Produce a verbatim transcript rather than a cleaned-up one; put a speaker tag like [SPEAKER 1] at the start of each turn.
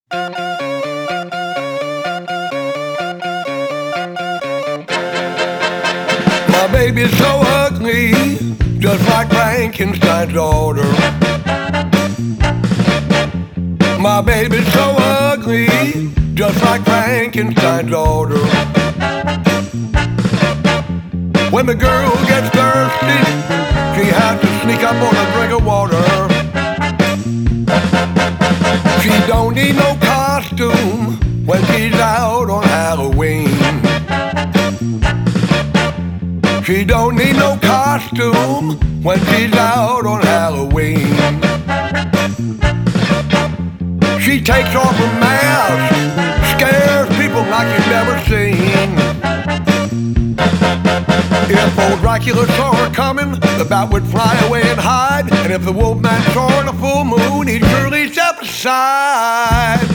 [SPEAKER 1] My baby's so ugly, just like Frankenstein's daughter. My baby's so ugly, just like Frankenstein's daughter. When the girl gets thirsty, she has to sneak up on a drink of water. She don't need no costume when she's out on Halloween. She don't need no costume when she's out on Halloween. She takes off her mask, scares people like you've never seen. If old Dracula saw her coming, the bat would fly away and hide. And if the wolfman saw her on a full moon, he'd surely step aside.